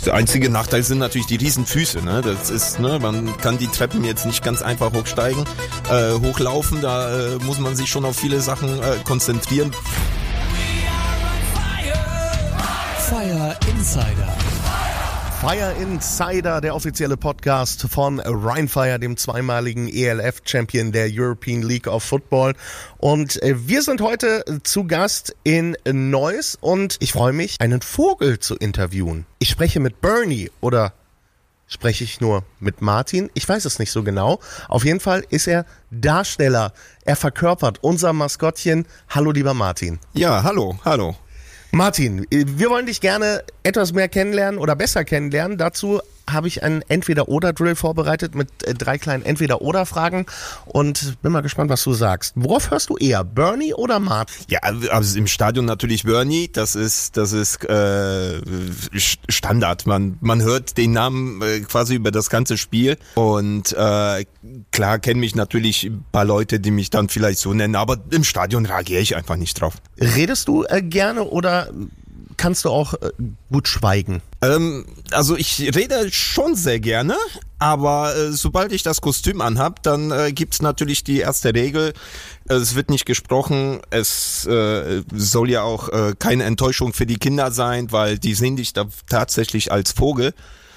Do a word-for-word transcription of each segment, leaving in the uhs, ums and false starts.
Der einzige Nachteil sind natürlich die Riesenfüße. Ne? Das ist, ne, man kann die Treppen jetzt nicht ganz einfach hochsteigen, äh, hochlaufen. Da äh, muss man sich schon auf viele Sachen äh, konzentrieren. Fire Insider. Fire Insider, der offizielle Podcast von Rheinfire, dem zweimaligen E L F-Champion der European League of Football. Und wir sind heute zu Gast in Neuss und ich freue mich, einen Vogel zu interviewen. Ich spreche mit Bernie oder spreche ich nur mit Martin? Ich weiß es nicht so genau. Auf jeden Fall ist er Darsteller. Er verkörpert unser Maskottchen. Hallo, lieber Martin. Ja, hallo, hallo. Martin, wir wollen dich gerne etwas mehr kennenlernen oder besser kennenlernen. Dazu habe ich einen Entweder-Oder-Drill vorbereitet mit drei kleinen Entweder-Oder-Fragen und bin mal gespannt, was du sagst. Worauf hörst du eher, Bernie oder Martin? Ja, also im Stadion natürlich Bernie, das ist das ist äh, Standard. Man man hört den Namen äh, quasi über das ganze Spiel und äh, klar kennen mich natürlich ein paar Leute, die mich dann vielleicht so nennen, aber im Stadion reagiere ich einfach nicht drauf. Redest du äh, gerne oder kannst du auch äh, gut schweigen? Ähm, also ich rede schon sehr gerne, aber äh, sobald ich das Kostüm anhab, dann äh, gibt's natürlich die erste Regel, es wird nicht gesprochen, es äh, soll ja auch äh, keine Enttäuschung für die Kinder sein, weil die sehen dich da tatsächlich als Vogel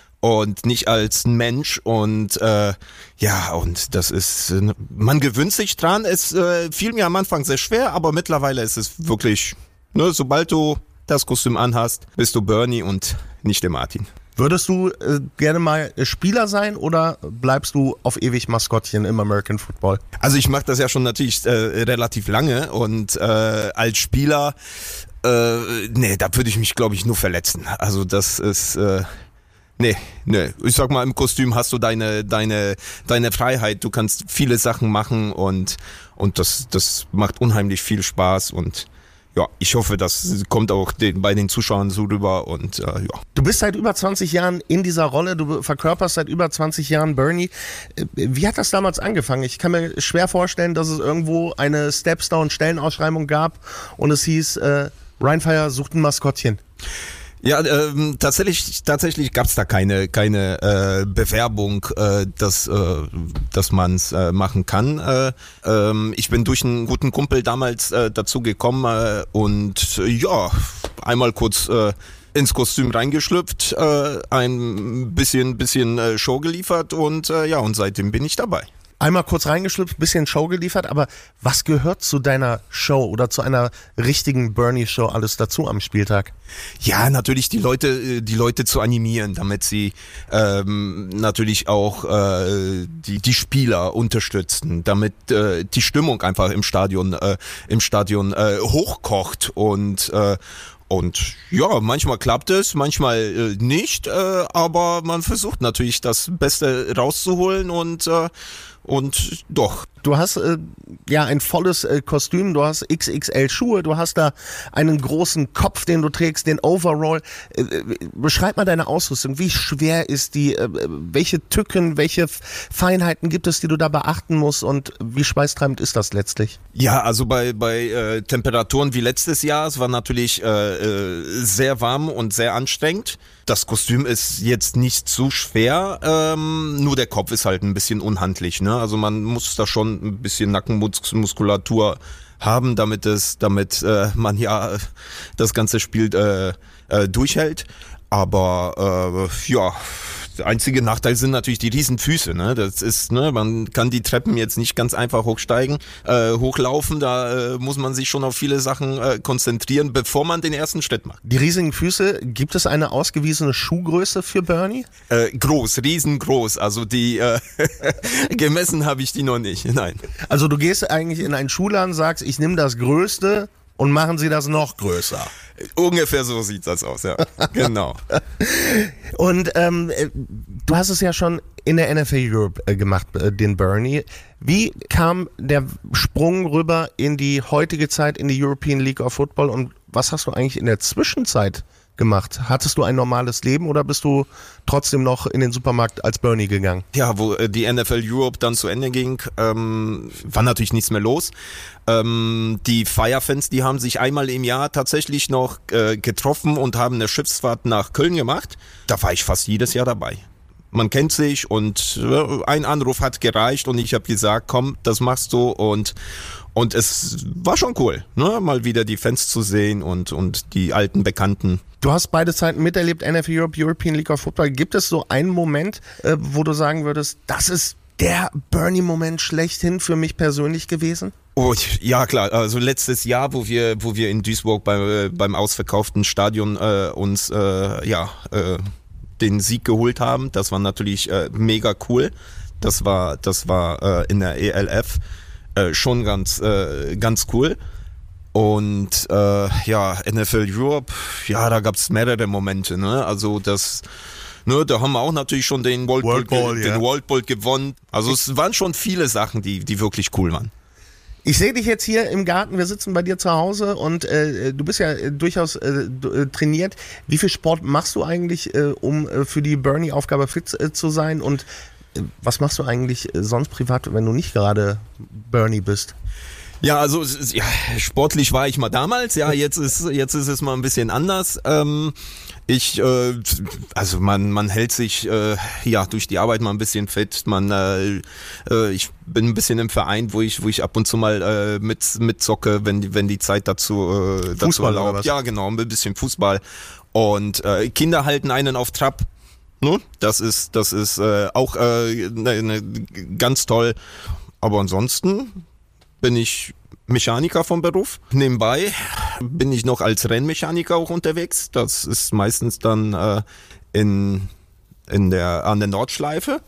und nicht als Mensch und äh, ja, und das ist, man gewöhnt sich dran, es äh, fiel mir am Anfang sehr schwer, aber mittlerweile ist es wirklich, ne, sobald du das Kostüm anhast, bist du Bernie und nicht der Martin. Würdest du äh, gerne mal Spieler sein oder bleibst du auf ewig Maskottchen im American Football? Also ich mache das ja schon natürlich äh, relativ lange und äh, als Spieler, äh, nee, da würde ich mich glaube ich nur verletzen. Also das ist, äh, nee, nee. Ich sag mal, im Kostüm hast du deine deine deine Freiheit. Du kannst viele Sachen machen und und das das macht unheimlich viel Spaß und ja, ich hoffe, das kommt auch den, bei den Zuschauern so rüber und äh, ja. Du bist seit über zwanzig Jahren in dieser Rolle, du verkörperst seit über zwanzig Jahren Bernie. Wie hat das damals angefangen? Ich kann mir schwer vorstellen, dass es irgendwo eine Stepstone-Stellenausschreibung gab und es hieß, äh, Rheinfire sucht ein Maskottchen. Ja, ähm, tatsächlich, tatsächlich gab's da keine keine äh, Bewerbung, äh, dass äh, dass man's äh, machen kann. Äh, ähm, ich bin durch einen guten Kumpel damals äh, dazu gekommen äh, und äh, ja, einmal kurz äh, ins Kostüm reingeschlüpft, äh, ein bisschen bisschen äh, Show geliefert und äh, ja, und seitdem bin ich dabei. Einmal kurz reingeschlüpft, bisschen Show geliefert, aber was gehört zu deiner Show oder zu einer richtigen Bernie-Show alles dazu am Spieltag? Ja, natürlich die Leute, die Leute zu animieren, damit sie ähm, natürlich auch äh, die die Spieler unterstützen, damit äh, die Stimmung einfach im Stadion äh, im Stadion äh, hochkocht und äh, Und ja, manchmal klappt es, manchmal äh, nicht, äh, aber man versucht natürlich das Beste rauszuholen und äh, und doch. Du hast äh, ja ein volles äh, Kostüm, du hast X X L Schuhe, du hast da einen großen Kopf, den du trägst, den Overall. Äh, beschreib mal deine Ausrüstung, wie schwer ist die, äh, welche Tücken, welche Feinheiten gibt es, die du da beachten musst und wie schweißtreibend ist das letztlich? Ja, also bei bei äh, Temperaturen wie letztes Jahr, es war natürlich äh, äh, sehr warm und sehr anstrengend. Das Kostüm ist jetzt nicht zu schwer, ähm, nur der Kopf ist halt ein bisschen unhandlich, ne? Also man muss da schon ein bisschen Nackenmuskulatur haben, damit es, damit äh, man ja das ganze Spiel äh, äh, durchhält. Aber äh, ja, der einzige Nachteil sind natürlich die Riesenfüße, ne? Das ist, ne, man kann die Treppen jetzt nicht ganz einfach hochsteigen, äh, hochlaufen, da äh, muss man sich schon auf viele Sachen äh, konzentrieren, bevor man den ersten Schritt macht. Die riesigen Füße, gibt es eine ausgewiesene Schuhgröße für Bernie? Äh, groß, riesengroß, also die äh, gemessen habe ich die noch nicht, nein. Also du gehst eigentlich in einen Schuhladen, sagst, ich nehme das Größte und machen sie das noch größer. Ungefähr so sieht das aus, ja. Genau. Und ähm, du hast es ja schon in der N F L Europe äh, gemacht, äh, den Bernie. Wie kam der Sprung rüber in die heutige Zeit, in die European League of Football und was hast du eigentlich in der Zwischenzeit gemacht? Hattest du ein normales Leben oder bist du trotzdem noch in den Supermarkt als Bernie gegangen? Ja, wo äh, die N F L Europe dann zu Ende ging, ähm, war natürlich nichts mehr los. Ähm, die Fire-Fans, die haben sich einmal im Jahr tatsächlich noch äh, getroffen und haben eine Schiffsfahrt nach Köln gemacht. Da war ich fast jedes Jahr dabei. Man kennt sich und äh, ein Anruf hat gereicht und ich habe gesagt, komm, das machst du und und es war schon cool, ne? Mal wieder die Fans zu sehen und und die alten Bekannten. Du hast beide Zeiten miterlebt, N F L Europe, European League of Football. Gibt es so einen Moment, äh, wo du sagen würdest, das ist der Bernie-Moment schlechthin für mich persönlich gewesen? Oh, ja klar, also letztes Jahr, wo wir wo wir in Duisburg bei, beim ausverkauften Stadion äh, uns äh, ja äh, den Sieg geholt haben. Das war natürlich äh, mega cool. Das war, das war äh, in der E L F äh, schon ganz, äh, ganz cool. Und äh, ja, N F L Europe, ja, da gab's mehrere Momente. Ne? Also das, ne, da haben wir auch natürlich schon den World, World Bowl, Bowl, den ja. World Bowl gewonnen. Also es waren schon viele Sachen, die, die wirklich cool waren. Ich sehe dich jetzt hier im Garten, wir sitzen bei dir zu Hause und äh, du bist ja äh, durchaus äh, d- trainiert. Wie viel Sport machst du eigentlich, äh, um äh, für die Bernie-Aufgabe fit äh, zu sein? Und äh, was machst du eigentlich äh, sonst privat, wenn du nicht gerade Bernie bist? Ja, also ja, sportlich war ich mal damals, ja, jetzt ist jetzt ist es mal ein bisschen anders. Ähm, ich, äh, also man man hält sich äh, ja durch die Arbeit mal ein bisschen fit. Man, äh, äh, ich bin ein bisschen im Verein, wo ich wo ich ab und zu mal äh, mit mit zocke, wenn die wenn die Zeit dazu äh, dazu Fußball oder erlaubt. was? Ja, genau, ein bisschen Fußball und äh, Kinder halten einen auf Trab. Ne? Das ist das ist äh, auch äh, ne, ne, ganz toll. Aber ansonsten bin ich Mechaniker vom Beruf. Nebenbei bin ich noch als Rennmechaniker auch unterwegs. Das ist meistens dann äh, in, in der, an der Nordschleife.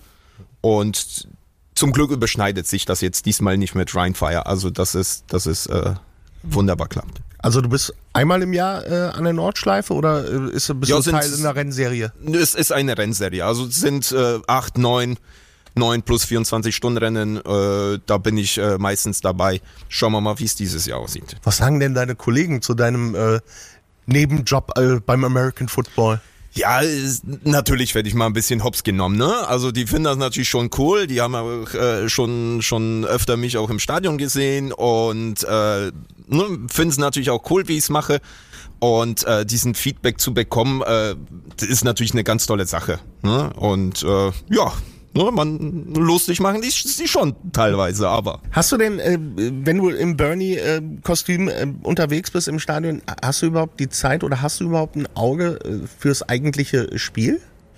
Und zum Glück überschneidet sich das jetzt diesmal nicht mit Rheinfire. Also das ist, das ist äh, wunderbar klappt. Also du bist einmal im Jahr äh, an der Nordschleife oder äh, ist, bist Ja, du Teil sind's- in einer Rennserie? Es ist eine Rennserie. Also es sind äh, acht, neun, neun plus vierundzwanzig Stunden Rennen. Äh, da bin ich äh, meistens dabei. Schauen wir mal, wie es dieses Jahr aussieht. Was sagen denn deine Kollegen zu deinem äh, Nebenjob äh, beim American Football? Ja, ist, natürlich werde ich mal ein bisschen hops genommen, ne? Also die finden das natürlich schon cool. Die haben auch äh, schon schon öfter mich auch im Stadion gesehen und äh, ne, finden es natürlich auch cool, wie ich es mache. Und äh, diesen Feedback zu bekommen, äh, ist natürlich eine ganz tolle Sache. Ne? Und äh, ja, ne, man lustig machen die, die schon teilweise, aber. Hast du denn, äh, wenn du im Bernie-Kostüm äh, unterwegs bist im Stadion, hast du überhaupt die Zeit oder hast du überhaupt ein Auge äh, fürs eigentliche Spiel?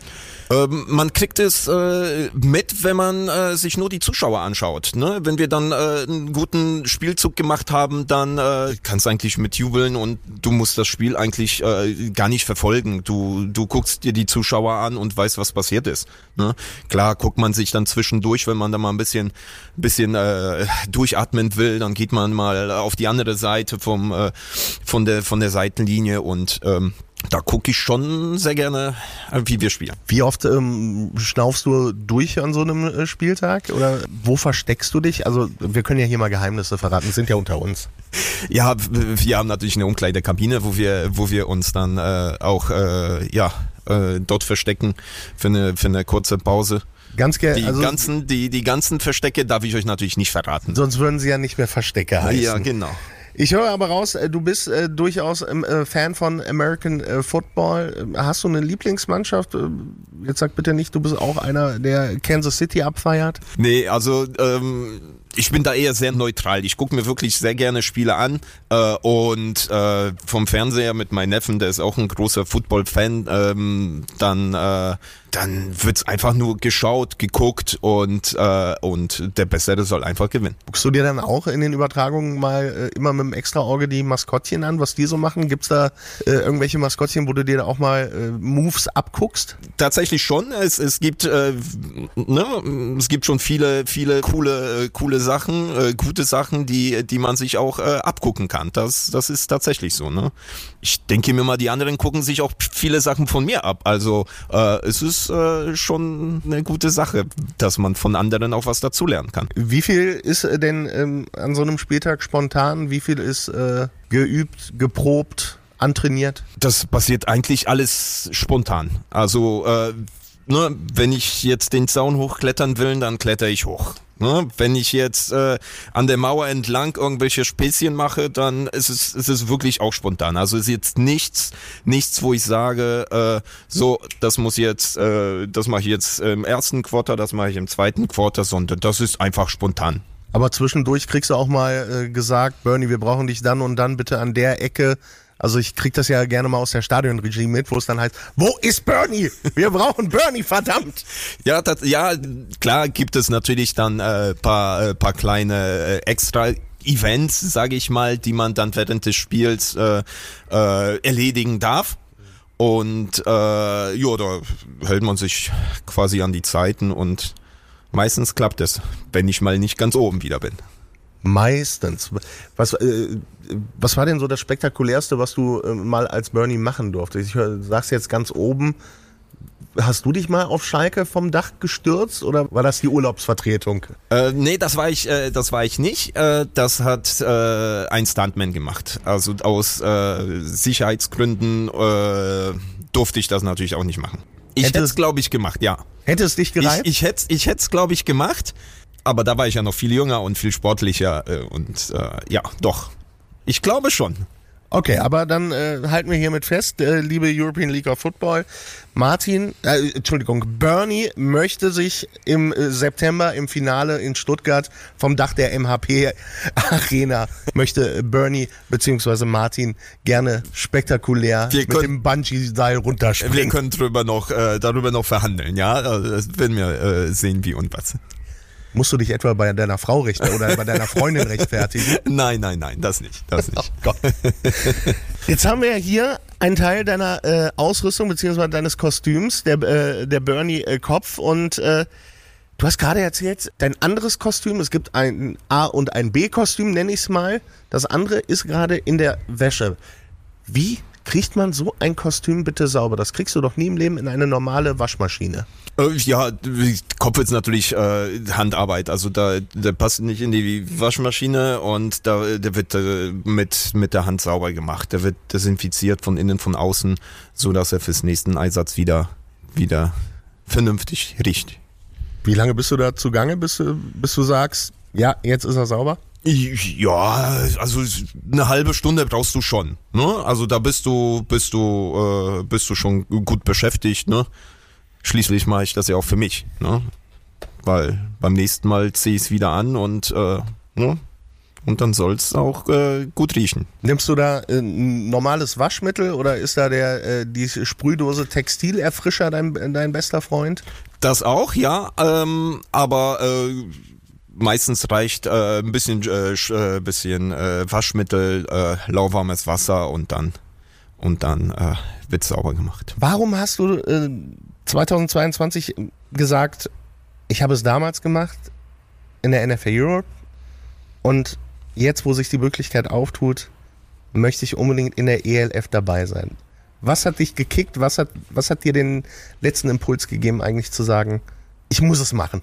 Ähm, man kriegt es äh, mit, wenn man äh, sich nur die Zuschauer anschaut. Ne? Wenn wir dann äh, einen guten Spielzug gemacht haben, dann äh, kannst du eigentlich mitjubeln und du musst das Spiel eigentlich äh, gar nicht verfolgen. Du du guckst dir die Zuschauer an und weißt, was passiert ist. Ne? Klar guckt man sich dann zwischendurch, wenn man da mal ein bisschen bisschen äh, durchatmen will, dann geht man mal auf die andere Seite vom äh, von der von der Seitenlinie und ähm, da gucke ich schon sehr gerne, wie wir spielen. Wie oft ähm, schnaufst du durch an so einem äh, Spieltag oder wo versteckst du dich? Also wir können ja hier mal Geheimnisse verraten, sind ja unter uns. Ja, wir haben natürlich eine Umkleidekabine, wo wir, wo wir uns dann äh, auch äh, ja äh, dort verstecken für eine für eine kurze Pause. Ganz gerne. Die Also, ganzen die die ganzen Verstecke darf ich euch natürlich nicht verraten. sonst würden sie ja nicht mehr Verstecke heißen. Ja, genau. Ich höre aber raus, äh, du bist äh, durchaus ähm, äh, Fan von American äh, Football. Äh, Hast du eine Lieblingsmannschaft? Äh, jetzt sag bitte nicht, du bist auch einer, der Kansas City abfeiert. Nee, also ähm, ich bin da eher sehr neutral. Ich gucke mir wirklich sehr gerne Spiele an äh, und äh, vom Fernseher mit meinem Neffen, der ist auch ein großer Football-Fan, ähm, dann äh, dann wird's einfach nur geschaut, geguckt und äh, und der Bessere soll einfach gewinnen. Guckst du dir dann auch in den Übertragungen mal äh, immer mit dem Extra-Auge die Maskottchen an, was die so machen? Gibt's da äh, irgendwelche Maskottchen, wo du dir da auch mal äh, Moves abguckst? Tatsächlich schon. Es es gibt äh, ne, es gibt schon viele viele coole äh, coole Sachen, äh, gute Sachen, die die man sich auch äh, abgucken kann. Das das ist tatsächlich so. Ne? Ich denke mir mal, die anderen gucken sich auch viele Sachen von mir ab. Also äh, es ist äh, schon eine gute Sache, dass man von anderen auch was dazulernen kann. Wie viel ist äh, denn ähm, an so einem Spieltag spontan? Wie viel ist äh, geübt, geprobt, antrainiert? Das passiert eigentlich alles spontan. Also äh, ne, wenn ich jetzt den Zaun hochklettern will, dann kletter ich hoch. Ne? Wenn ich jetzt äh, an der Mauer entlang irgendwelche Späßchen mache, dann ist es, ist es wirklich auch spontan. Also ist jetzt nichts, nichts, wo ich sage, äh, so, das muss jetzt, äh, das mache ich jetzt im ersten Quarter, das mache ich im zweiten Quarter, sondern das ist einfach spontan. Aber zwischendurch kriegst du auch mal äh, gesagt, Bernie, wir brauchen dich dann und dann bitte an der Ecke. Also ich krieg das ja gerne mal aus der Stadionregie mit, wo es dann heißt, wo ist Bernie? Wir brauchen Bernie, verdammt! Ja, das, ja, klar gibt es natürlich dann äh, paar, äh, paar kleine äh, extra Events, sage ich mal, die man dann während des Spiels äh, äh, erledigen darf. Und äh, ja, da hält man sich quasi an die Zeiten und meistens klappt es, wenn ich mal nicht ganz oben wieder bin. Meistens. Was, äh, was war denn so das Spektakulärste, was du äh, mal als Bernie machen durftest? Ich hör, sag's jetzt ganz oben. Hast du dich mal auf Schalke vom Dach gestürzt oder war das die Urlaubsvertretung? Äh, nee, das war ich, äh, das war ich nicht. Äh, das hat äh, ein Stuntman gemacht. Also aus äh, Sicherheitsgründen äh, durfte ich das natürlich auch nicht machen. Ich hätte es, glaube ich, gemacht, ja. Hätte es dich gereizt? Ich, ich hätte ich es, glaube ich, gemacht. Aber da war ich ja noch viel jünger und viel sportlicher äh, und äh, ja, doch. Ich glaube schon. Okay, aber dann äh, halten wir hiermit fest, äh, liebe European League of Football, Martin, äh, Entschuldigung, Bernie möchte sich im äh, September im Finale in Stuttgart vom Dach der M H P Arena, möchte Bernie bzw. Martin gerne spektakulär wir mit können, dem Bungee-Seil runterspringen. Wir können drüber noch, äh, darüber noch verhandeln, ja, also das werden wir äh, sehen, wie und was. Musst du dich etwa bei deiner Frau rechtfertigen oder bei deiner Freundin rechtfertigen? Nein, nein, nein, das nicht. Das nicht. Oh Gott. Jetzt haben wir ja hier einen Teil deiner äh, Ausrüstung bzw. deines Kostüms, der, äh, der Bernie-Kopf. Und äh, du hast gerade erzählt, dein anderes Kostüm, es gibt ein A- und ein B-Kostüm, nenne ich es mal. Das andere ist gerade in der Wäsche. Wie kriegt man so ein Kostüm bitte sauber? Das kriegst du doch nie im Leben in eine normale Waschmaschine. Ja, Kopf ist natürlich äh, Handarbeit, also da der passt nicht in die Waschmaschine und da der wird äh, mit mit der Hand sauber gemacht. Der wird desinfiziert von innen, von außen, so dass er fürs nächsten Einsatz wieder wieder vernünftig riecht. Wie lange bist du da zugange, bis du bis du sagst, ja, jetzt ist er sauber? Ja, also eine halbe Stunde brauchst du schon, ne? Also da bist du bist du äh, bist du schon gut beschäftigt, ne? Schließlich mache ich das ja auch für mich, ne? Weil beim nächsten Mal ziehe ich es wieder an und äh, ne? Und dann soll es auch äh, gut riechen. Nimmst du da äh, ein normales Waschmittel oder ist da der äh, die Sprühdose Textilerfrischer dein dein bester Freund? Das auch, ja, ähm, aber äh, meistens reicht äh, ein bisschen äh, bisschen äh, Waschmittel, äh, lauwarmes Wasser und dann und dann äh, wird sauber gemacht. Warum hast du äh, zweitausendzweiundzwanzig gesagt, ich habe es damals gemacht in der N F L Europe und jetzt, wo sich die Möglichkeit auftut, möchte ich unbedingt in der E L F dabei sein? Was hat dich gekickt? Was hat, was hat dir den letzten Impuls gegeben, eigentlich zu sagen, ich muss es machen?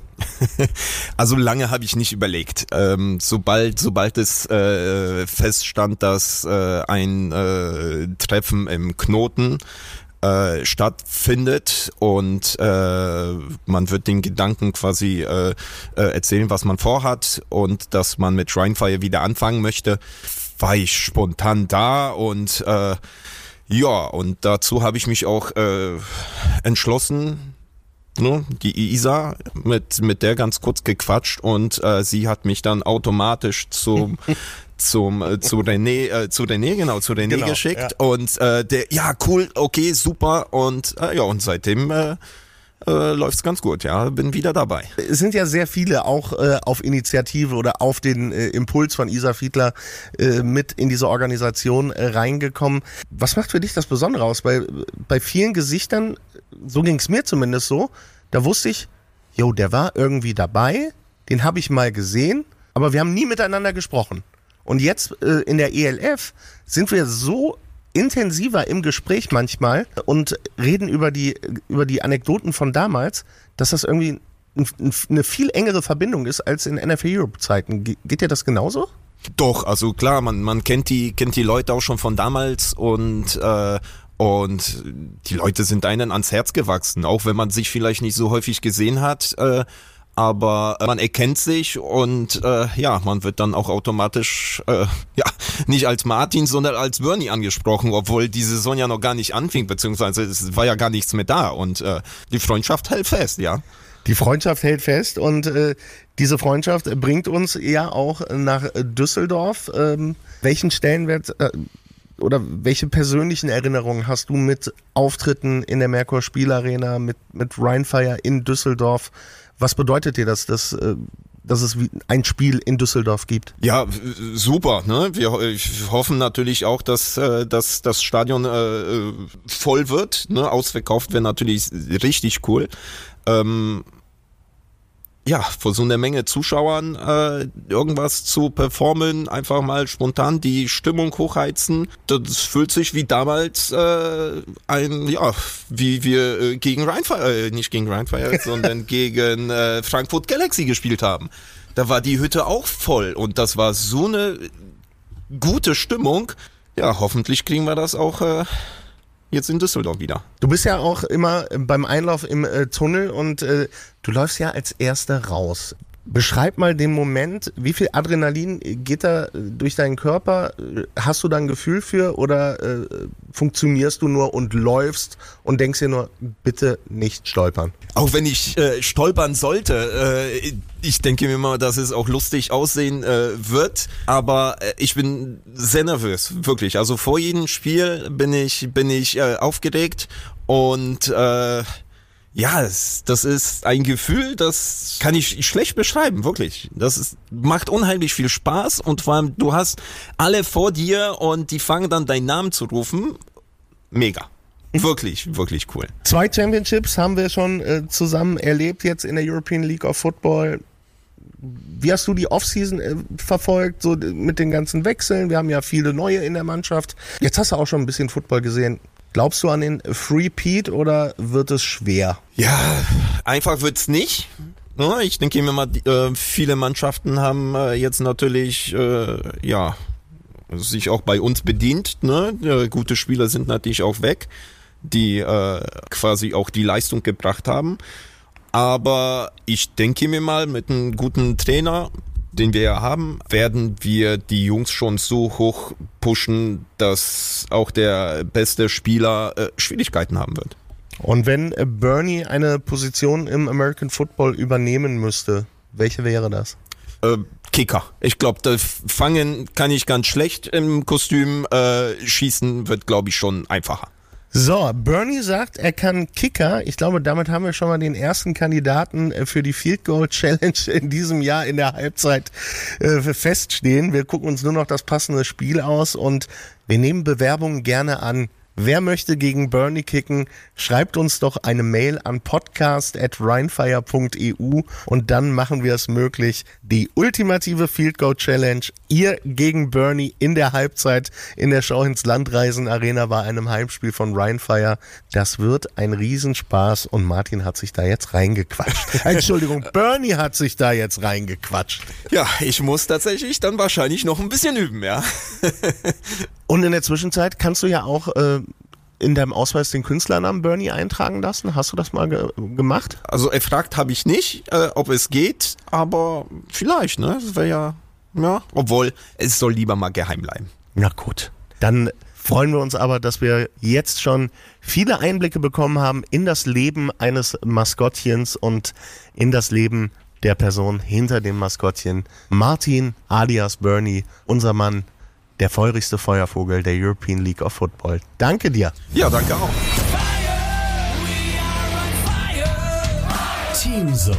Also lange habe ich nicht überlegt. Ähm, sobald, sobald es äh, feststand, dass äh, ein äh, Treffen im Knoten Äh, stattfindet und äh, man wird den Gedanken quasi äh, äh, erzählen, was man vorhat und dass man mit Rheinfire wieder anfangen möchte, war ich spontan da und äh, ja, und dazu habe ich mich auch äh, entschlossen, ne, die Isa, mit, mit der ganz kurz gequatscht und äh, sie hat mich dann automatisch zum zum äh, zu René äh, zu René genau zu René genau, geschickt ja. und äh, der ja cool, okay, super und äh, ja und seitdem äh, äh, läuft's ganz gut, ja, bin wieder dabei. Es sind ja sehr viele auch äh, auf Initiative oder auf den äh, Impuls von Isa Fiedler äh, mit in diese Organisation äh, reingekommen. Was macht für dich das Besondere aus? Bei, bei vielen Gesichtern, so ging's mir zumindest so, da wusste ich, jo, der war irgendwie dabei, den habe ich mal gesehen, aber wir haben nie miteinander gesprochen. Und jetzt äh, in der E L F sind wir so intensiver im Gespräch manchmal und reden über die, über die Anekdoten von damals, dass das irgendwie ein, ein, eine viel engere Verbindung ist als in N F L Europe Zeiten. Ge- geht dir das genauso? Doch, also klar, man, man kennt die, kennt die Leute auch schon von damals und, äh, und die Leute sind einem ans Herz gewachsen, auch wenn man sich vielleicht nicht so häufig gesehen hat, äh, aber man erkennt sich und äh, ja, man wird dann auch automatisch äh, ja nicht als Martin, sondern als Bernie angesprochen, obwohl die Saison ja noch gar nicht anfing, beziehungsweise es war ja gar nichts mehr da und äh, die Freundschaft hält fest, ja. Die Freundschaft hält fest und äh, diese Freundschaft bringt uns ja auch nach Düsseldorf. Ähm, welchen Stellenwert äh, oder welche persönlichen Erinnerungen hast du mit Auftritten in der Merkur Spielarena, mit, mit Rheinfire in Düsseldorf? Was bedeutet dir das, dass, dass es ein Spiel in Düsseldorf gibt? Ja, super. Ne? Wir hoffen natürlich auch, dass, dass das Stadion äh, voll wird. Ne? Ausverkauft wäre natürlich richtig cool. Ähm, ja, vor so einer Menge Zuschauern äh, irgendwas zu performen, einfach mal spontan die Stimmung hochheizen. Das fühlt sich wie damals äh, ein, ja, wie wir äh, gegen Rheinfire, äh, nicht gegen Rheinfire, sondern gegen äh, Frankfurt Galaxy gespielt haben. Da war die Hütte auch voll und das war so eine gute Stimmung. Ja, hoffentlich kriegen wir das auch äh, jetzt in Düsseldorf wieder. Du bist ja auch immer beim Einlauf im äh, Tunnel und äh, du läufst ja als Erster raus. Beschreib mal den Moment, wie viel Adrenalin geht da durch deinen Körper? Hast du da ein Gefühl für oder äh, funktionierst du nur und läufst und denkst dir nur, bitte nicht stolpern? Auch wenn ich äh, stolpern sollte, äh, ich denke mir mal, dass es auch lustig aussehen äh, wird, aber äh, ich bin sehr nervös, wirklich. Also vor jedem Spiel bin ich, bin ich äh, aufgeregt und äh, ja, es, das ist ein Gefühl, das kann ich schlecht beschreiben, wirklich. Das ist, macht unheimlich viel Spaß und vor allem, du hast alle vor dir und die fangen dann deinen Namen zu rufen. Mega. Wirklich, wirklich cool. Zwei Championships haben wir schon äh, zusammen erlebt jetzt in der European League of Football. Wie hast du die Offseason äh, verfolgt, so mit den ganzen Wechseln? Wir haben ja viele neue in der Mannschaft. Jetzt hast du auch schon ein bisschen Football gesehen. Glaubst du an den Three-Peat oder wird es schwer? Ja, einfach wird's nicht. Ich denke mir mal, viele Mannschaften haben jetzt natürlich, ja, sich auch bei uns bedient. Ne? Gute Spieler sind natürlich auch weg, die quasi auch die Leistung gebracht haben. Aber ich denke mir mal, mit einem guten Trainer, den wir ja haben, werden wir die Jungs schon so hoch pushen, dass auch der beste Spieler äh, Schwierigkeiten haben wird. Und wenn äh, Bernie eine Position im American Football übernehmen müsste, welche wäre das? Äh, Kicker. Ich glaube, das Fangen kann ich ganz schlecht im Kostüm, äh, Schießen wird, glaube ich, schon einfacher. So, Bernie sagt, er kann Kicker. Ich glaube, damit haben wir schon mal den ersten Kandidaten für die Field Goal Challenge in diesem Jahr in der Halbzeit äh, feststehen. Wir gucken uns nur noch das passende Spiel aus und wir nehmen Bewerbungen gerne an. Wer möchte gegen Bernie kicken, schreibt uns doch eine Mail an podcast at rheinfire punkt e u und dann machen wir es möglich. Die ultimative Field Goal Challenge, ihr gegen Bernie in der Halbzeit in der Schau ins Landreisen Arena bei einem Heimspiel von Rheinfire. Das wird ein Riesenspaß und Martin hat sich da jetzt reingequatscht. Entschuldigung, Bernie hat sich da jetzt reingequatscht. Ja, ich muss tatsächlich dann wahrscheinlich noch ein bisschen üben, ja. Und in der Zwischenzeit kannst du ja auch äh, in deinem Ausweis den Künstlernamen Bernie eintragen lassen. Hast du das mal ge- gemacht? Also erfragt habe ich nicht, äh, ob es geht, aber vielleicht, ne? Das wäre ja, ja, obwohl es soll lieber mal geheim bleiben. Na gut, dann freuen wir uns aber, dass wir jetzt schon viele Einblicke bekommen haben in das Leben eines Maskottchens und in das Leben der Person hinter dem Maskottchen. Martin alias Bernie, unser Mann, der feurigste Feuervogel der European League of Football. Danke dir. Ja, danke auch. Teamzone.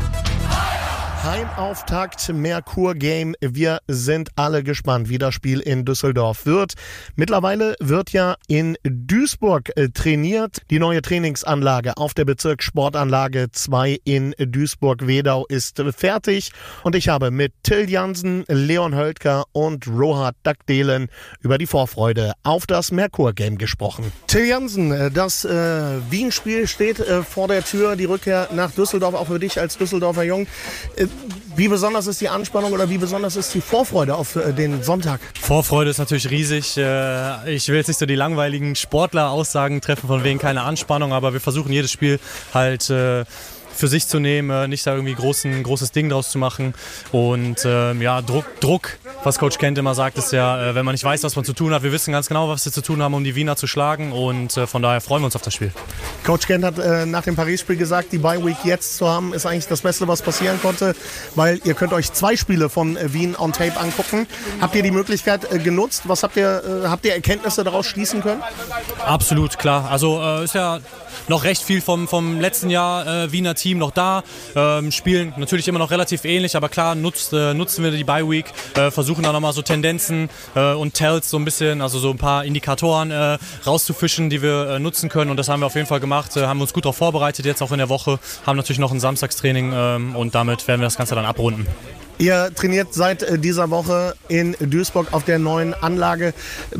Heimauftakt Merkur Game. Wir sind alle gespannt, wie das Spiel in Düsseldorf wird. Mittlerweile wird ja in Duisburg äh, trainiert. Die neue Trainingsanlage auf der Bezirkssportanlage zwei in Duisburg-Wedau ist äh, fertig. Und ich habe mit Till Jansen, Leon Höldker und Rohard Dagdelen über die Vorfreude auf das Merkur Game gesprochen. Till Jansen, äh, das äh, Wien-Spiel steht äh, vor der Tür. Die Rückkehr nach Düsseldorf, auch für dich als Düsseldorfer Jung. Äh, Wie besonders ist die Anspannung oder wie besonders ist die Vorfreude auf äh, den Sonntag? Vorfreude ist natürlich riesig. Äh, ich will jetzt nicht so die langweiligen Sportler-Aussagen treffen, von wegen keine Anspannung, aber wir versuchen jedes Spiel halt äh, für sich zu nehmen, nicht da irgendwie großen, großes Ding draus zu machen. Und äh, ja, Druck, Druck, was Coach Kent immer sagt, ist ja, äh, wenn man nicht weiß, was man zu tun hat, wir wissen ganz genau, was wir zu tun haben, um die Wiener zu schlagen. Und äh, von daher freuen wir uns auf das Spiel. Coach Kent hat äh, nach dem Paris-Spiel gesagt, die Bye-Week jetzt zu haben, ist eigentlich das Beste, was passieren konnte, weil ihr könnt euch zwei Spiele von äh, Wien on Tape angucken. Habt ihr die Möglichkeit äh, genutzt? Was habt ihr, äh, habt ihr Erkenntnisse daraus schließen können? Absolut, klar. Also äh, ist ja noch recht viel vom, vom letzten Jahr äh, Wiener Team noch da. Ähm, spielen natürlich immer noch relativ ähnlich, aber klar nutzt, äh, nutzen wir die Bye-Week, äh, versuchen da nochmal so Tendenzen äh, und Tells so ein bisschen, also so ein paar Indikatoren äh, rauszufischen, die wir äh, nutzen können, und das haben wir auf jeden Fall gemacht, äh, haben uns gut darauf vorbereitet jetzt auch in der Woche, haben natürlich noch ein Samstagstraining ähm, und damit werden wir das Ganze dann abrunden. Ihr trainiert seit äh, dieser Woche in Duisburg auf der neuen Anlage.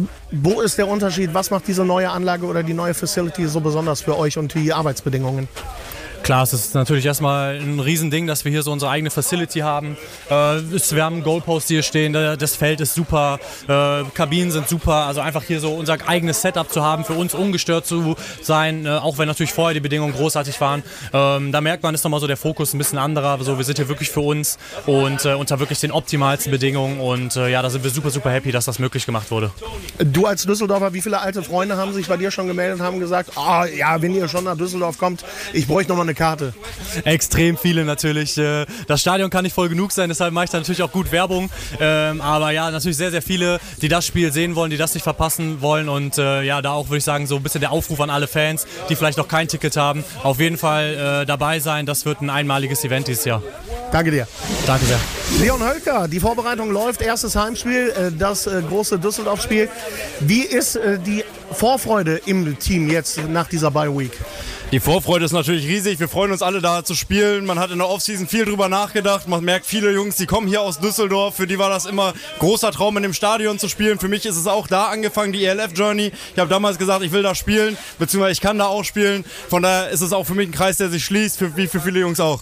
Wo ist der Unterschied? Was macht diese neue Anlage oder die neue Facility so besonders für euch und die Arbeitsbedingungen? Klar, es ist natürlich erstmal ein Riesending, dass wir hier so unsere eigene Facility haben. Äh, es, wir haben Goalposts, die hier stehen, das Feld ist super, äh, Kabinen sind super. Also einfach hier so unser eigenes Setup zu haben, für uns ungestört zu sein, äh, auch wenn natürlich vorher die Bedingungen großartig waren. Ähm, da merkt man, ist nochmal so der Fokus ein bisschen anderer. Also wir sind hier wirklich für uns und äh, unter wirklich den optimalsten Bedingungen. Und äh, ja, da sind wir super, super happy, dass das möglich gemacht wurde. Du als Düsseldorfer, wie viele alte Freunde haben sich bei dir schon gemeldet und haben gesagt, ah ja, wenn ihr schon nach Düsseldorf kommt, ich bräuchte nochmal eine Karte? Extrem viele natürlich. Das Stadion kann nicht voll genug sein, deshalb mache ich da natürlich auch gut Werbung. Aber ja, natürlich sehr, sehr viele, die das Spiel sehen wollen, die das nicht verpassen wollen. Und ja, da auch würde ich sagen, so ein bisschen der Aufruf an alle Fans, die vielleicht noch kein Ticket haben, auf jeden Fall dabei sein. Das wird ein einmaliges Event dieses Jahr. Danke dir. Danke sehr. Leon Hölker, die Vorbereitung läuft. Erstes Heimspiel, das große Düsseldorf-Spiel. Wie ist die Vorfreude im Team jetzt nach dieser Bye-Week? Die Vorfreude ist natürlich riesig. Wir freuen uns alle, da zu spielen. Man hat in der Offseason viel drüber nachgedacht. Man merkt, viele Jungs, die kommen hier aus Düsseldorf. Für die war das immer großer Traum, in dem Stadion zu spielen. Für mich ist es auch da angefangen, die E L F-Journey. Ich habe damals gesagt, ich will da spielen, beziehungsweise ich kann da auch spielen. Von daher ist es auch für mich ein Kreis, der sich schließt, für, wie für viele Jungs auch.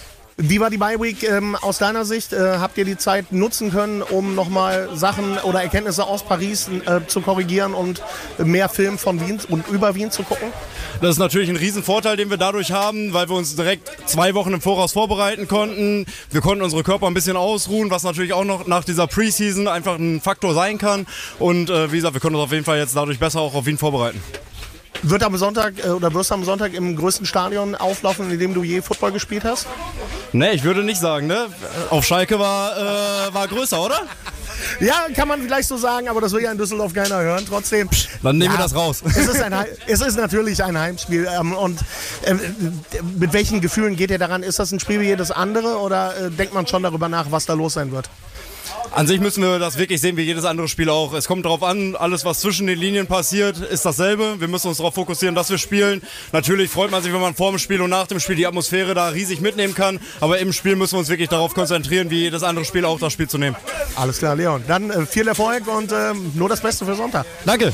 Wie war die Bye-Week ähm, aus deiner Sicht? Äh, habt ihr die Zeit nutzen können, um nochmal Sachen oder Erkenntnisse aus Paris äh, zu korrigieren und mehr Film von Wien und über Wien zu gucken? Das ist natürlich ein Riesenvorteil, den wir dadurch haben, weil wir uns direkt zwei Wochen im Voraus vorbereiten konnten. Wir konnten unsere Körper ein bisschen ausruhen, was natürlich auch noch nach dieser Preseason einfach ein Faktor sein kann. Und äh, wie gesagt, wir können uns auf jeden Fall jetzt dadurch besser auch auf Wien vorbereiten. Wird am Sonntag äh, oder wirst du am Sonntag im größten Stadion auflaufen, in dem du je Football gespielt hast? Nee, ich würde nicht sagen, ne? Auf Schalke war, äh, war größer, oder? Ja, kann man vielleicht so sagen, aber das will ja in Düsseldorf keiner hören. Trotzdem. Dann nehmen ja, wir das raus. Es ist, ein, es ist natürlich ein Heimspiel. Ähm, und äh, mit welchen Gefühlen geht ihr daran? Ist das ein Spiel wie jedes andere oder äh, denkt man schon darüber nach, was da los sein wird? An sich müssen wir das wirklich sehen wie jedes andere Spiel auch. Es kommt darauf an, alles was zwischen den Linien passiert, ist dasselbe. Wir müssen uns darauf fokussieren, dass wir spielen. Natürlich freut man sich, wenn man vor dem Spiel und nach dem Spiel die Atmosphäre da riesig mitnehmen kann. Aber im Spiel müssen wir uns wirklich darauf konzentrieren, wie jedes andere Spiel auch das Spiel zu nehmen. Alles klar, Leon. Dann äh, viel Erfolg und äh, nur das Beste für Sonntag. Danke.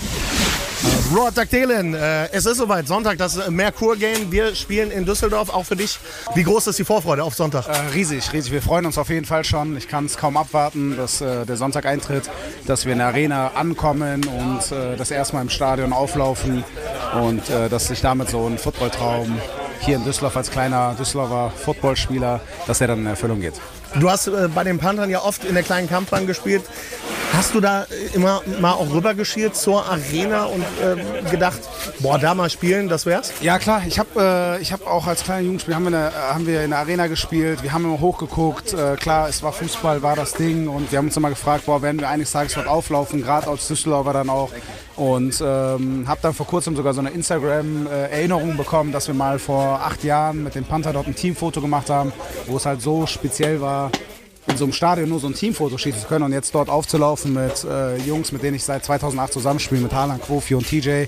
Roar Daktelen, äh, es ist soweit, Sonntag, das Merkur-Game. Wir spielen in Düsseldorf, auch für dich. Wie groß ist die Vorfreude auf Sonntag? Äh, riesig, riesig. Wir freuen uns auf jeden Fall schon. Ich kann es kaum abwarten, dass äh, der Sonntag eintritt, dass wir in der Arena ankommen und äh, das erste Mal im Stadion auflaufen und äh, dass sich damit so ein Footballtraum hier in Düsseldorf als kleiner Düsseldorfer Footballspieler, dass der dann in Erfüllung geht. Du hast äh, bei den Panthern ja oft in der kleinen Kampfbahn gespielt. Hast du da immer mal auch rübergeschielt zur Arena und äh, gedacht, boah, da mal spielen, das wär's? Ja klar, ich habe äh, ich hab auch als kleiner Jugendspieler, haben wir, eine, haben wir in der Arena gespielt, wir haben immer hochgeguckt, äh, klar, es war Fußball, war das Ding und wir haben uns immer gefragt, boah, werden wir eines Tages dort auflaufen, gerade als Düsseldorfer dann auch. Und ähm, habe dann vor kurzem sogar so eine Instagram-Erinnerung bekommen, dass wir mal vor acht Jahren mit den Panther dort ein Teamfoto gemacht haben, wo es halt so speziell war, in so einem Stadion nur so ein Teamfoto schießen zu können und jetzt dort aufzulaufen mit äh, Jungs, mit denen ich seit zweitausendacht zusammenspiele, mit Harlan, Quofi und T J,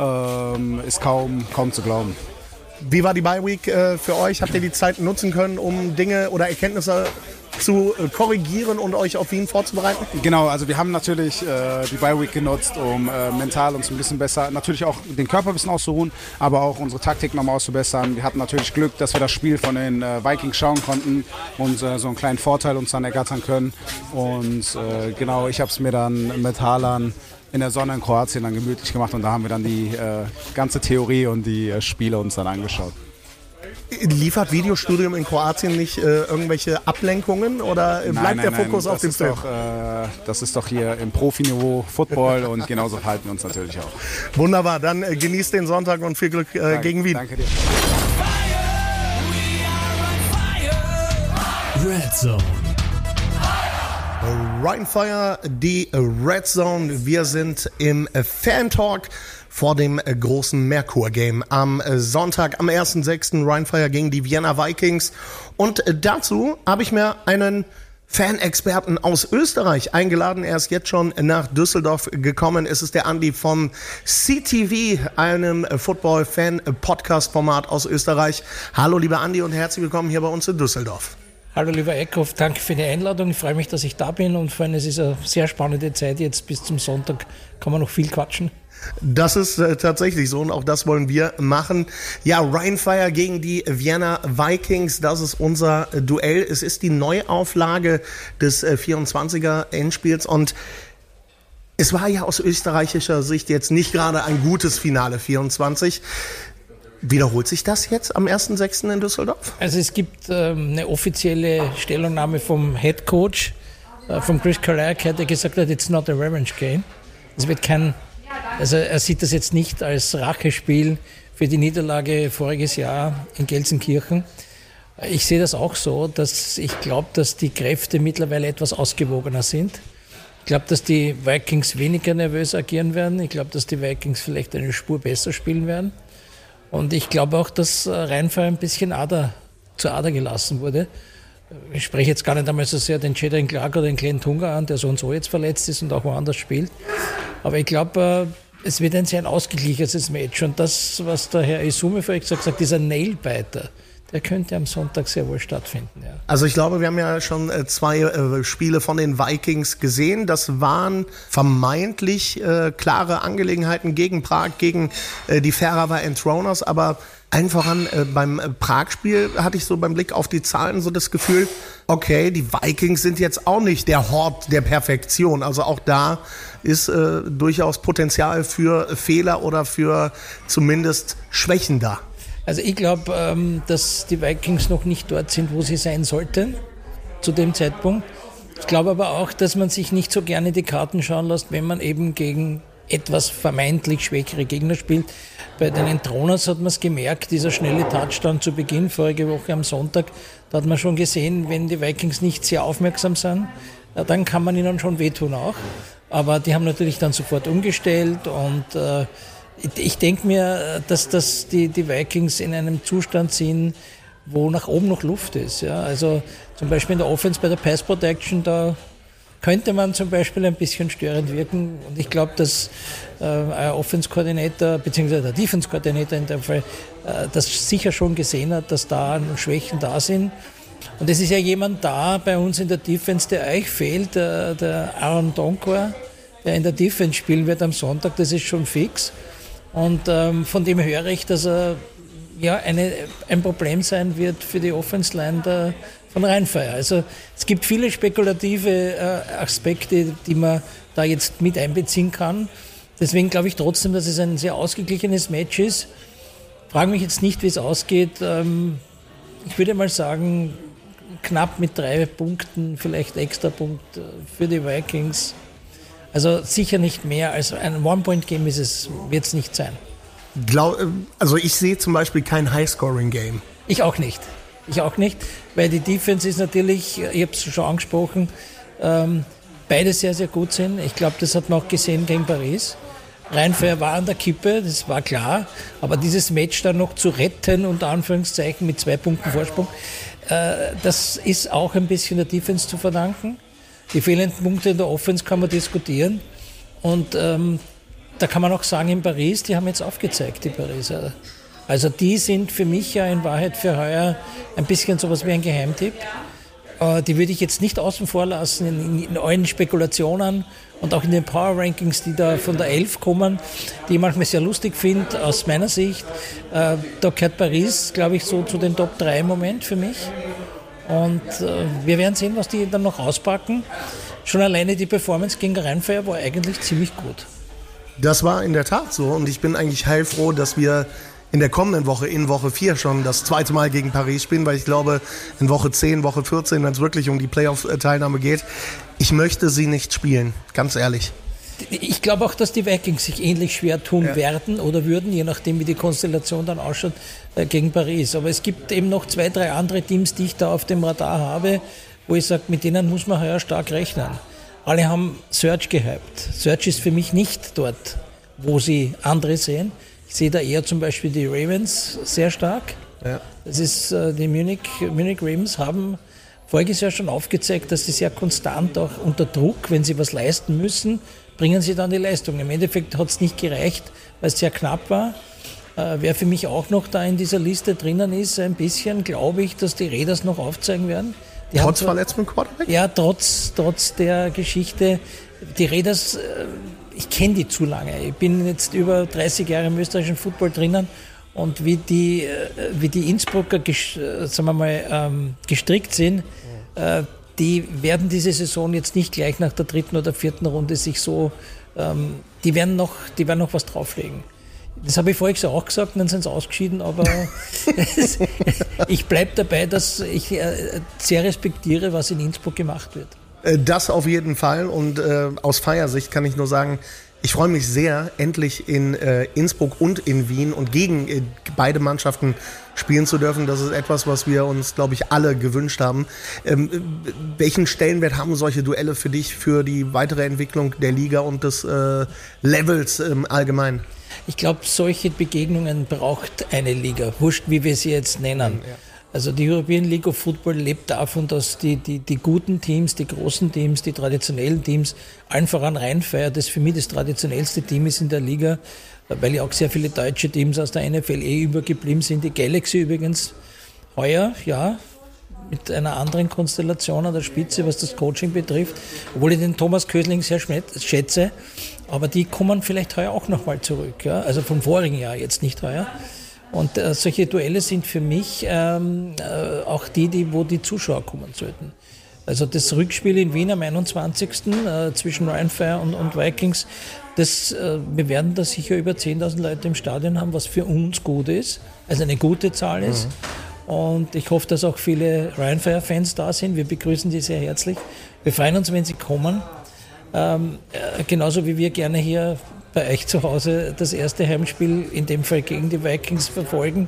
ähm, ist kaum, kaum zu glauben. Wie war die Bye-Week äh, für euch? Habt ihr die Zeit nutzen können, um Dinge oder Erkenntnisse zu äh, korrigieren und euch auf Wien vorzubereiten? Genau, also wir haben natürlich äh, die Bye Week genutzt, um äh, mental uns ein bisschen besser, natürlich auch den Körper ein bisschen auszuruhen, aber auch unsere Taktik nochmal auszubessern. Wir hatten natürlich Glück, dass wir das Spiel von den äh, Vikings schauen konnten und äh, so einen kleinen Vorteil uns dann ergattern können. Und äh, genau, ich habe es mir dann mit Haaland in der Sonne in Kroatien dann gemütlich gemacht und da haben wir dann die äh, ganze Theorie und die äh, Spiele uns dann angeschaut. Liefert Videostudium in Kroatien nicht äh, irgendwelche Ablenkungen oder äh, bleibt nein, nein, der Fokus nein, auf dem Film? Doch, äh, das ist doch hier im Profiniveau Football und genauso verhalten wir uns natürlich auch. Wunderbar, dann äh, genießt den Sonntag und viel Glück äh, Danke, gegen Wien. Danke dir. Red Zone. Rheinfire, die Red Zone. Wir sind im Fan-Talk vor dem großen Merkur-Game am Sonntag, am ersten sechsten Rheinfire gegen die Vienna Vikings. Und dazu habe ich mir einen Fan-Experten aus Österreich eingeladen. Er ist jetzt schon nach Düsseldorf gekommen. Es ist der Andi von C T V, einem Football-Fan-Podcast-Format aus Österreich. Hallo lieber Andi und herzlich willkommen hier bei uns in Düsseldorf. Hallo lieber Eckhoff, danke für die Einladung. Ich freue mich, dass ich da bin und vor allem es ist eine sehr spannende Zeit jetzt bis zum Sonntag. Kann man noch viel quatschen. Das ist äh, tatsächlich so und auch das wollen wir machen. Ja, Rheinfire gegen die Vienna Vikings, das ist unser äh, Duell. Es ist die Neuauflage des äh, vierundzwanziger Endspiels und es war ja aus österreichischer Sicht jetzt nicht gerade ein gutes Finale vierundzwanzig. Wiederholt sich das jetzt am ersten sechsten in Düsseldorf? Also es gibt ähm, eine offizielle Stellungnahme vom Head Coach, äh, von Chris Carrick, der gesagt hat, it's not a revenge game. Es wird kein, also er sieht das jetzt nicht als Rachespiel für die Niederlage voriges Jahr in Gelsenkirchen. Ich sehe das auch so, dass ich glaube, dass die Kräfte mittlerweile etwas ausgewogener sind. Ich glaube, dass die Vikings weniger nervös agieren werden. Ich glaube, dass die Vikings vielleicht eine Spur besser spielen werden. Und ich glaube auch, dass Rheinfire ein bisschen Ader, zur Ader gelassen wurde. Ich spreche jetzt gar nicht einmal so sehr den Jadon Clark oder den Glenn Tunga an, der so und so jetzt verletzt ist und auch woanders spielt. Aber ich glaube, es wird ein sehr ausgeglichenes Match. Und das, was der Herr Isume vorhin gesagt hat, dieser Nailbiter, der könnte am Sonntag sehr wohl stattfinden. Ja. Also ich glaube, wir haben ja schon äh, zwei äh, Spiele von den Vikings gesehen. Das waren vermeintlich äh, klare Angelegenheiten gegen Prag, gegen äh, die Ferrara Entroners. Aber allen voran äh, beim äh, Prag-Spiel hatte ich so beim Blick auf die Zahlen so das Gefühl, okay, die Vikings sind jetzt auch nicht der Hort der Perfektion. Also auch da ist äh, durchaus Potenzial für Fehler oder für zumindest Schwächen da. Also ich glaube, ähm, dass die Vikings noch nicht dort sind, wo sie sein sollten, zu dem Zeitpunkt. Ich glaube aber auch, dass man sich nicht so gerne die Karten schauen lässt, wenn man eben gegen etwas vermeintlich schwächere Gegner spielt. Bei den Entroners hat man es gemerkt, dieser schnelle Touchdown zu Beginn, vorige Woche am Sonntag, da hat man schon gesehen, wenn die Vikings nicht sehr aufmerksam sind, dann kann man ihnen schon wehtun auch. Aber die haben natürlich dann sofort umgestellt und äh, ich denke mir, dass, dass die, die Vikings in einem Zustand sind, wo nach oben noch Luft ist. Ja? Also zum Beispiel in der Offense bei der Pass Protection, da könnte man zum Beispiel ein bisschen störend wirken. Und ich glaube, dass äh, ein Offense-Koordinator, beziehungsweise der Defense-Koordinator in dem Fall, äh, das sicher schon gesehen hat, dass da Schwächen da sind. Und es ist ja jemand da bei uns in der Defense, der euch fehlt, der, der Aaron Donkor, der in der Defense spielen wird am Sonntag, das ist schon fix. Und ähm, von dem höre ich, dass er ja, eine, ein Problem sein wird für die Offense-Line der, von Rheinfire. Also es gibt viele spekulative äh, Aspekte, die man da jetzt mit einbeziehen kann. Deswegen glaube ich trotzdem, dass es ein sehr ausgeglichenes Match ist. Frage mich jetzt nicht, wie es ausgeht. Ähm, ich würde mal sagen, knapp mit drei Punkten, vielleicht extra Punkt für die Vikings. Also sicher nicht mehr als ein One-Point-Game ist es, wird es nicht sein. Glaub, also ich sehe zum Beispiel kein High-Scoring-Game. Ich auch nicht. Ich auch nicht, weil die Defense ist natürlich, ich habe es schon angesprochen, ähm, beide sehr, sehr gut sind. Ich glaube, das hat man auch gesehen gegen Paris. Rheinfire war an der Kippe, das war klar. Aber dieses Match dann noch zu retten, unter Anführungszeichen, mit zwei Punkten Vorsprung, äh, das ist auch ein bisschen der Defense zu verdanken. Die fehlenden Punkte in der Offense kann man diskutieren. Und ähm, da kann man auch sagen, in Paris, die haben jetzt aufgezeigt, die Pariser. Also die sind für mich ja in Wahrheit für heuer ein bisschen sowas wie ein Geheimtipp. Äh, die würde ich jetzt nicht außen vor lassen in, in, in allen Spekulationen und auch in den Power Rankings, die da von der Elf kommen, die ich manchmal sehr lustig finde, aus meiner Sicht. Äh, da gehört Paris, glaube ich, so zu den Top drei im Moment für mich. Und äh, wir werden sehen, was die dann noch auspacken. Schon alleine die Performance gegen Rheinfire war eigentlich ziemlich gut. Das war in der Tat so und ich bin eigentlich heilfroh, dass wir in der kommenden Woche, in Woche vier schon das zweite Mal gegen Paris spielen, weil ich glaube, in Woche zehn, Woche vierzehn, wenn es wirklich um die Playoff-Teilnahme geht, ich möchte sie nicht spielen, ganz ehrlich. Ich glaube auch, dass die Vikings sich ähnlich schwer tun ja. werden oder würden, je nachdem, wie die Konstellation dann ausschaut, äh, gegen Paris. Aber es gibt eben noch zwei, drei andere Teams, die ich da auf dem Radar habe, wo ich sage, mit denen muss man heuer stark rechnen. Alle haben Search gehypt. Search ist für mich nicht dort, wo sie andere sehen. Ich sehe da eher zum Beispiel die Ravens sehr stark. Ja. Das ist, äh, die Munich, Munich Ravens haben voriges Jahr schon aufgezeigt, dass sie sehr konstant auch unter Druck, wenn sie was leisten müssen, bringen sie dann die Leistung. Im Endeffekt hat es nicht gereicht, weil es sehr knapp war. Äh, wer für mich auch noch da in dieser Liste drinnen ist, ein bisschen, glaube ich, dass die Raiders noch aufzeigen werden. Die trotz zwar, Verletzung Quarterback? Ja, trotz, trotz der Geschichte. Die Raiders, ich kenne die zu lange. Ich bin jetzt über dreißig Jahre im österreichischen Football drinnen und wie die, wie die Innsbrucker sagen wir mal, gestrickt sind, die werden diese Saison jetzt nicht gleich nach der dritten oder vierten Runde sich so, die werden noch, die werden noch was drauflegen. Das habe ich vorhin so auch gesagt, dann sind sie ausgeschieden, aber ich bleibe dabei, dass ich sehr respektiere, was in Innsbruck gemacht wird. Das auf jeden Fall und äh, aus Feiersicht kann ich nur sagen, ich freue mich sehr, endlich in äh, Innsbruck und in Wien und gegen äh, beide Mannschaften spielen zu dürfen. Das ist etwas, was wir uns, glaube ich, alle gewünscht haben. Ähm, welchen Stellenwert haben solche Duelle für dich, für die weitere Entwicklung der Liga und des äh, Levels im Allgemeinen? Ich glaube, solche Begegnungen braucht eine Liga, wurscht, wie wir sie jetzt nennen. Ja. Also die European League of Football lebt davon, dass die, die, die guten Teams, die großen Teams, die traditionellen Teams, allen voran Rheinfire, das für mich das traditionellste Team ist in der Liga, weil ja auch sehr viele deutsche Teams aus der N F L eh übergeblieben sind. Die Galaxy übrigens heuer, ja, mit einer anderen Konstellation an der Spitze, was das Coaching betrifft, obwohl ich den Thomas Kösling sehr schätze, aber die kommen vielleicht heuer auch nochmal zurück, ja? Also vom vorigen Jahr, jetzt nicht heuer. Und äh, solche Duelle sind für mich ähm, äh, auch die, die, wo die Zuschauer kommen sollten. Also das Rückspiel in Wien am einundzwanzigsten Äh, zwischen Rheinfire und, und Vikings, das, äh, wir werden da sicher über zehntausend Leute im Stadion haben, was für uns gut ist, also eine gute Zahl ist. Mhm. Und ich hoffe, dass auch viele Rheinfire-Fans da sind. Wir begrüßen die sehr herzlich. Wir freuen uns, wenn sie kommen. Ähm, äh, genauso wie wir gerne hier bei euch zu Hause das erste Heimspiel, in dem Fall gegen die Vikings, verfolgen.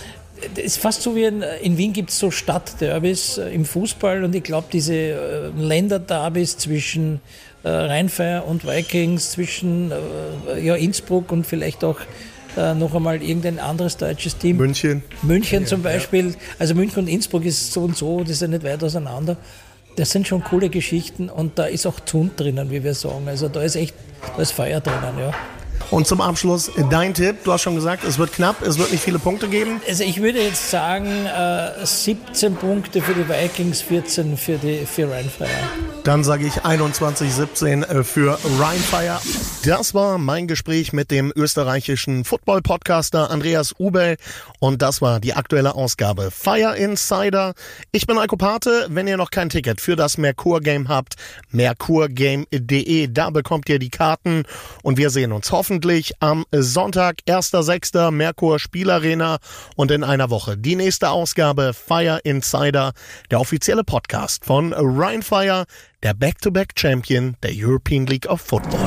Das ist fast so wie in, in Wien gibt es so Stadtderbys im Fußball und ich glaube, diese äh, Länderderbys zwischen äh, Rheinfire und Vikings, zwischen äh, ja, Innsbruck und vielleicht auch äh, noch einmal irgendein anderes deutsches Team. München. München ja, zum Beispiel. Ja. Also München und Innsbruck ist so und so, das ist ja nicht weit auseinander. Das sind schon coole Geschichten und da ist auch Zund drinnen, wie wir sagen. Also da ist echt, da ist Feuer drinnen, ja. Und zum Abschluss dein Tipp. Du hast schon gesagt, es wird knapp, es wird nicht viele Punkte geben. Also ich würde jetzt sagen, äh, siebzehn Punkte für die Vikings, vierzehn für, die, für Rheinfire. Dann sage ich einundzwanzig siebzehn für Rheinfire. Das war mein Gespräch mit dem österreichischen Football-Podcaster Andreas Ubel und das war die aktuelle Ausgabe Fire Insider. Ich bin Eiko Pate. Wenn ihr noch kein Ticket für das Merkur-Game habt, merkurgame punkt de, da bekommt ihr die Karten und wir sehen uns hoffentlich am Sonntag, erster sechster Merkur Spielarena und in einer Woche die nächste Ausgabe Fire Insider, der offizielle Podcast von Rheinfire, der Back-to-Back-Champion der European League of Football.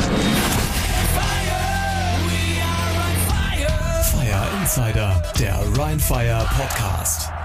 Fire Insider, der Rheinfire Podcast.